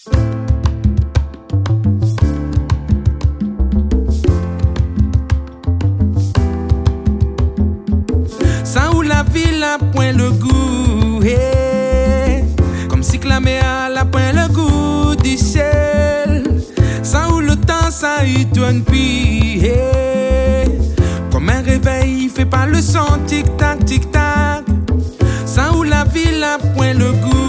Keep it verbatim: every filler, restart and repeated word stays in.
Ça où la ville a point le goût, hey. Comme si que la mer a point le goût du ciel. Ça où le temps ça y tourne puis, hey. Comme un réveil, il fait pas le son tic tac tic tac. Ça où la ville a point le goût.